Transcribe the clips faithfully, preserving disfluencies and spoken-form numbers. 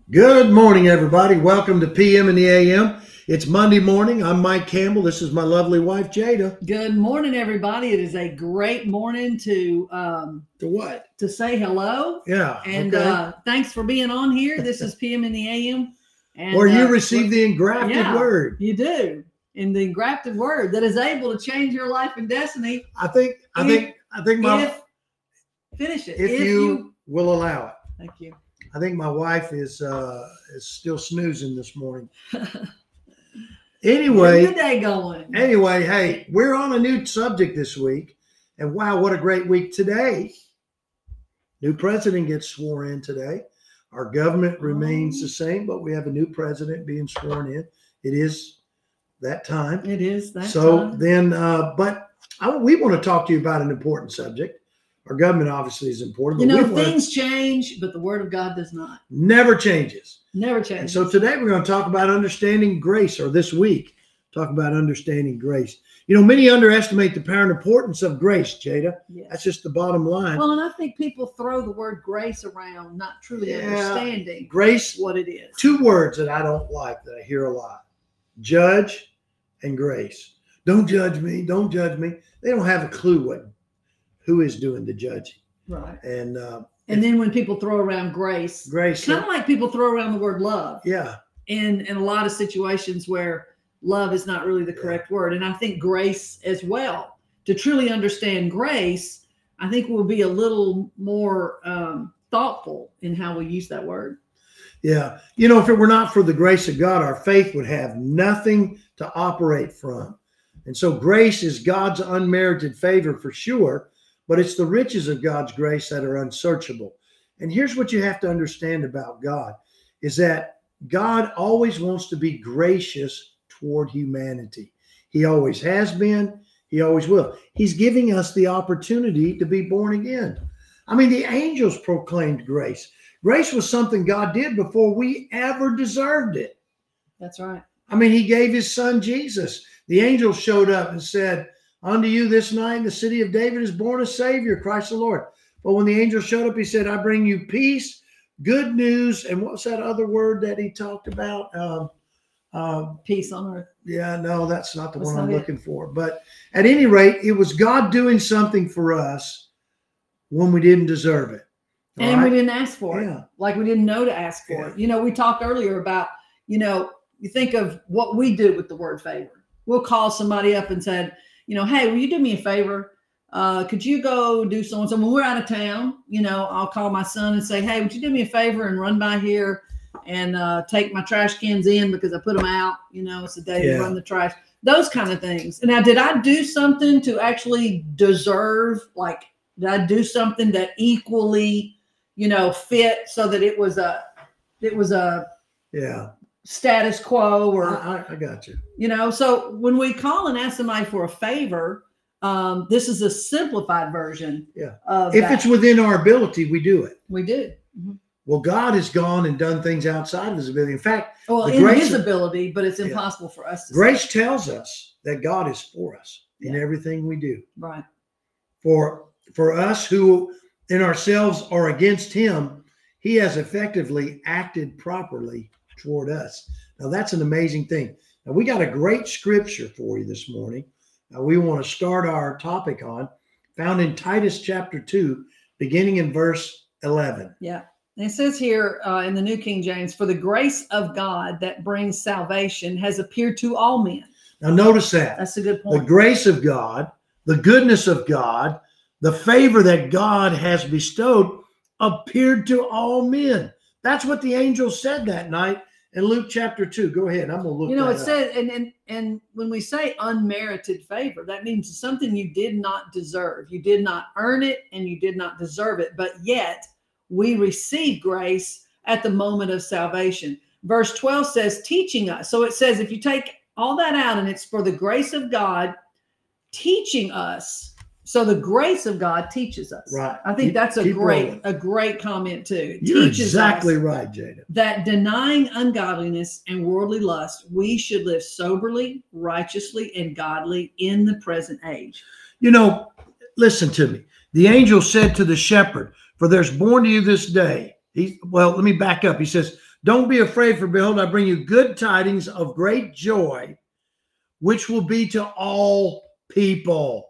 Good morning, everybody. Welcome to P M in the A M. It's Monday morning. I'm Mike Campbell. This is my lovely wife, Jada. Good morning, everybody. It is a great morning to um, To what? to say hello. Yeah. And okay. uh, thanks for being on here. This is P M in the A M. And, Where you uh, receive the engrafted yeah, word. You do. In the engrafted word that is able to change your life and destiny. I think, I If- think, I think my, If, finish it. if, If you, you, will allow it. thank you. I think my wife is, uh, is still snoozing this morning. Where's Anyway, your day going? anyway, hey, we're on a new subject this week. And wow, what a great week today. New president gets sworn in today. Our government remains the same, but we have a new president being sworn in. It is that time. It is that So time. then, uh, but I, we want to talk to you about an important subject. Our government obviously is important. You but know, we wanna- things change, but the word of God does not. never changes. Never And changes. so today we're going to talk about understanding grace, or this week, talk about understanding grace. You know, many underestimate the power and importance of grace, Jada. Yes. That's just the bottom line. Well, and I think people throw the word grace around, not truly Yeah. understanding Grace, what it is. two words that I don't like that I hear a lot: judge and grace. Don't judge me. Don't judge me. They don't have a clue what who is doing the judging. Right. And uh, And then when people throw around grace, grace, kind of like people throw around the word love yeah, in, in a lot of situations where love is not really the correct word. And I think grace as well. To truly understand grace, I think we'll be a little more um, thoughtful in how we use that word. yeah. You know, if it were not for the grace of God, our faith would have nothing to operate from. And so grace is God's unmerited favor for sure, but it's the riches of God's grace that are unsearchable. And here's what you have to understand about God is that God always wants to be gracious toward humanity. He always has been. He always will. He's giving us the opportunity to be born again. I mean, the angels proclaimed grace. Grace was something God did before we ever deserved it. That's right. I mean, he gave his son Jesus. The angels showed up and said, "Unto you this night in the city of David is born a Savior, Christ the Lord." But when the angel showed up, he said, "I bring you peace, good news." And what's that other word that he talked about? Um, um, Peace on earth. yeah, no, that's not the That's one not I'm it. looking for. But at any rate, it was God doing something for us when we didn't deserve it. All And we right? didn't ask for Yeah. it. Like we didn't know to ask for Yeah. it. You know, we talked earlier about, you know, you think of what we do with the word favor. We'll call somebody up and said, you know, "Hey, will you do me a favor? Uh, could you go do so and so?" When we're out of town, you know, I'll call my son and say, "Hey, would you do me a favor and run by here and uh, take my trash cans in because I put them out? You know, it's the day Yeah. to run the trash." Those kind of things. And now, did I do something to actually deserve, like, did I do something that equally, you know, fit so that it was a, it was a Yeah. status quo or, I, I, I got you. you know, so when we call and ask somebody for a favor, um, this is a simplified version. Yeah. Of If that. it's within our ability, we do it. We do. Mhm. Well, God has gone and done things outside of his ability. In fact, Well, The in grace his of- ability, but it's Yeah. impossible for us to grace see. tells us that God is for us in Yeah. everything we do. Right. For for us who in ourselves are against him, he has effectively acted properly toward us. Now that's an amazing thing. Now we got a great scripture for you this morning. Now we want to start our topic on, found in Titus chapter two, beginning in verse eleven. Yeah. And it says here uh, in the New King James, "For the grace of God that brings salvation has appeared to all men." Now notice that. That's a good The point. grace of God, the goodness of God, the favor that God has bestowed appeared to all men. That's what the angel said that night in Luke chapter two. Go ahead. I'm going to look You know, that it up. says, and, and and when we say unmerited favor, that means it's something you did not deserve. You did not earn it and you did not deserve it, but yet we receive grace at the moment of salvation. Verse twelve says, teaching us. So it says, if you take all that out and it's for the grace of God teaching us. So the grace of God teaches us. Right. I think Keep- that's a keep great, rolling. a great comment too. It You're teaches exactly us right, Jada. that denying ungodliness and worldly lust, we should live soberly, righteously, and godly in the present age. You know, listen to me. The angel said to the shepherd, "For there's born to you this day." He, well, let me back up. He says, Don't be afraid, for behold, I bring you good tidings of great joy, which will be to all people.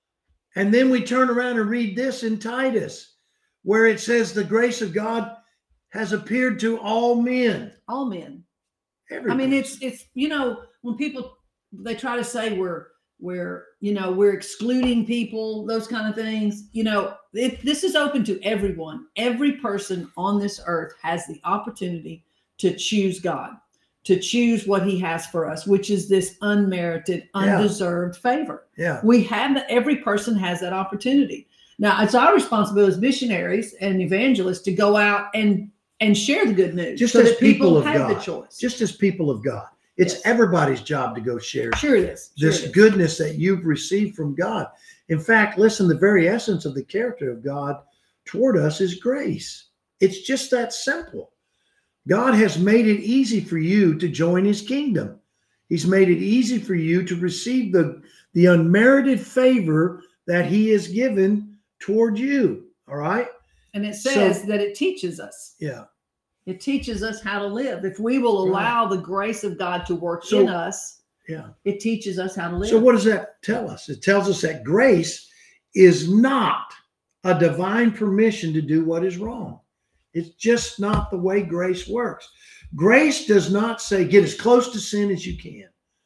And then we turn around and read this in Titus, where it says the grace of God has appeared to all men. All men. Every I mean, person. it's it's you know, when people they try to say we're we're you know we're excluding people, those kind of things. You know, it, this is open to everyone. Every person on this earth has the opportunity to choose God, to choose what He has for us, which is this unmerited, Yeah. undeserved favor. Yeah. We have that. Every person has that opportunity. Now, it's our responsibility as missionaries and evangelists to go out and and share the good news, Just so as that people people of have the God. choice. Just as people of God. It's Yes. everybody's job to go share Sure it is. Sure this it is. goodness that you've received from God. In fact, listen, the very essence of the character of God toward us is grace. It's just that simple. God has made it easy for you to join His kingdom. He's made it easy for you to receive the, the unmerited favor that He has given toward you. All right? And it says So- that it teaches us. Yeah. It teaches us how to live. If we will allow the grace of God to work So- in us, Yeah. it teaches us how to live. So what does that tell us? It tells us that grace is not a divine permission to do what is wrong. It's just not the way grace works. Grace does not say get as close to sin as you can.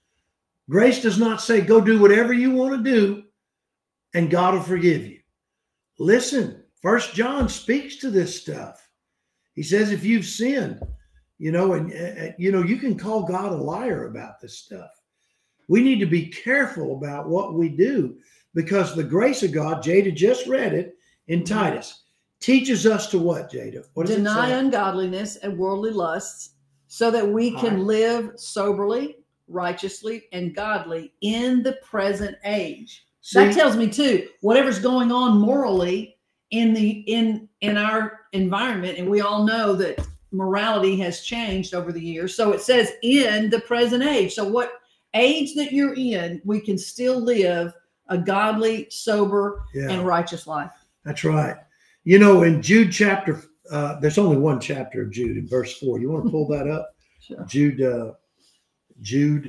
Grace does not say go do whatever you want to do and God will forgive you. Listen, First John speaks to this stuff. He says if you've sinned, you know, and uh, you know, you can call God a liar about this stuff. We need to be careful about what we do, because the grace of God, Jada just read it in Titus, teaches us to what, Jada? What does Deny it say? ungodliness and worldly lusts, so that we can Right. live soberly, righteously, and godly in the present age. See, That tells me too, whatever's going on morally in the in in our environment, and we all know that morality has changed over the years. So it says in the present age. So what age that you're in, we can still live a godly, sober, yeah, and righteous life. that's right. You know, in Jude chapter, uh, there's only one chapter of Jude in verse four. You want to pull that up? Sure. Jude, uh, Jude.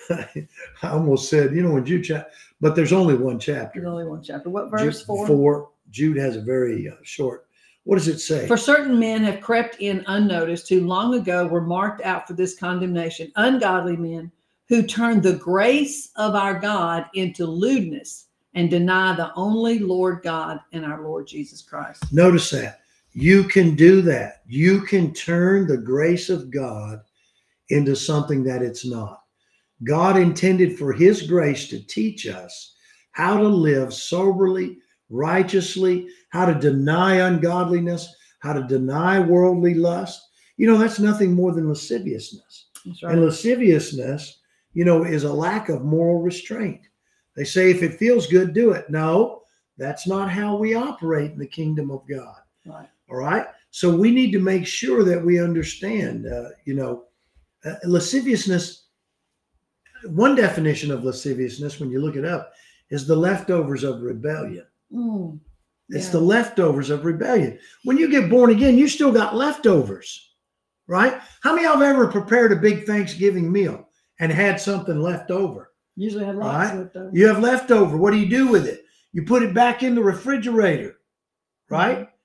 I almost said, you know, in Jude chapter, but there's only one chapter. There's only one chapter. What Jude verse four? Four. Jude has a very uh, short. What does it say? For certain men have crept in unnoticed, who long ago were marked out for this condemnation, ungodly men who turn the grace of our God into lewdness and deny the only Lord God and our Lord Jesus Christ. Notice that. You can do that. You can turn the grace of God into something that it's not. God intended for His grace to teach us how to live soberly, righteously, how to deny ungodliness, how to deny worldly lust. You know, that's nothing more than lasciviousness. That's And lasciviousness, you know, is a lack of moral restraint. They say if it feels good, do it. No, that's not how we operate in the kingdom of God. Right. All right. So we need to make sure that we understand, uh, you know, uh, lasciviousness. One definition of lasciviousness, when you look it up, is the leftovers of rebellion. Mm, It's yeah. the leftovers of rebellion. When you get born again, you still got leftovers, right? How many of you have ever prepared a big Thanksgiving meal and had something left over? Usually have All lots right. left over. You have leftover. What do you do with it? You put it back in the refrigerator, right? Mhm.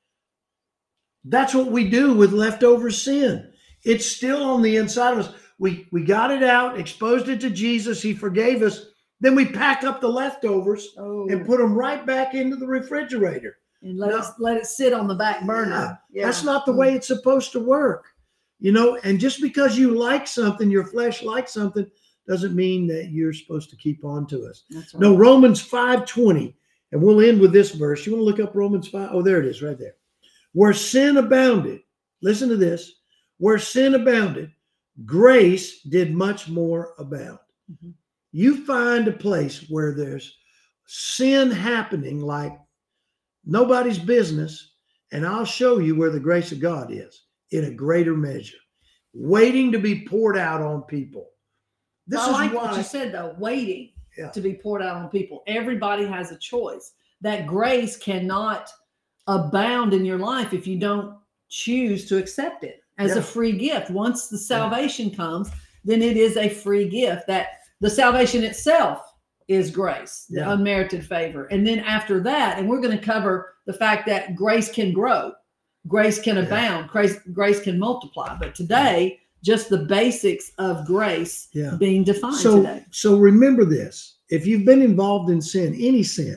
That's what we do with leftover sin. It's still on the inside of us. We we got it out, exposed it to Jesus. He forgave us. Then we pack up the leftovers Oh, and put them right back into the refrigerator. and let No. us let it sit on the back burner. Yeah. That's not the Mm. way it's supposed to work. You know, and just because you like something, your flesh likes something, doesn't mean that you're supposed to keep on to us. That's right. No, Romans five twenty, and we'll end with this verse. You want to look up Romans five? Oh, there it is right there. Where sin abounded, listen to this, where sin abounded, grace did much more abound. Mhm. You find a place where there's sin happening like nobody's business, and I'll show you where the grace of God is in a greater measure, waiting to be poured out on people. This I is like what why. you said though, waiting Yeah. to be poured out on people. Everybody has a choice. That grace cannot abound in your life if you don't choose to accept it. as Yeah. a free gift. Once the salvation comes, then it is a free gift. That the salvation itself is grace, the Yeah. unmerited favor. And then after that, and we're going to cover the fact that grace can grow, grace can Yeah. abound, grace, grace can multiply. But today, just the basics of grace Yeah. being defined So, today. so remember this. If you've been involved in sin, any sin,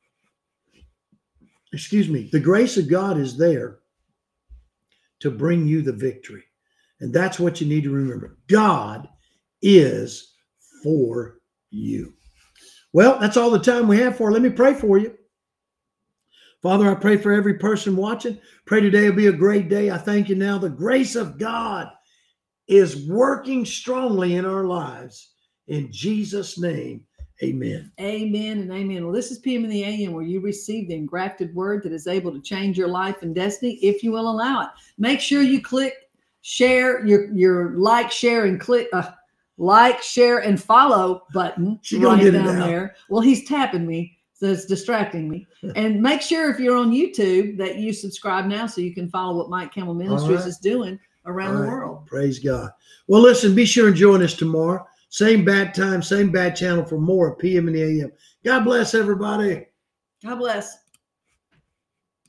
excuse me, the grace of God is there to bring you the victory. And that's what you need to remember. God is for you. Well, that's all the time we have for. Let me pray for you. Father, I pray for every person watching. Pray today will be a great day. I thank you now. The grace of God is working strongly in our lives. In Jesus' name, amen. Amen and amen. Well, this is P M in the A M, where you receive the engrafted word that is able to change your life and destiny if you will allow it. Make sure you click share, your, your like, share, and click uh, like, share, and follow button She gonna right get it down out. there. Well, he's tapping me, so it's distracting me. And make sure if you're on YouTube that you subscribe now so you can follow what Mike Campbell Ministries right. is doing around All the right. world. Praise God. Well, listen, be sure and join us tomorrow. Same bad time, same bad channel for more of P M in the A M. God bless everybody. God bless.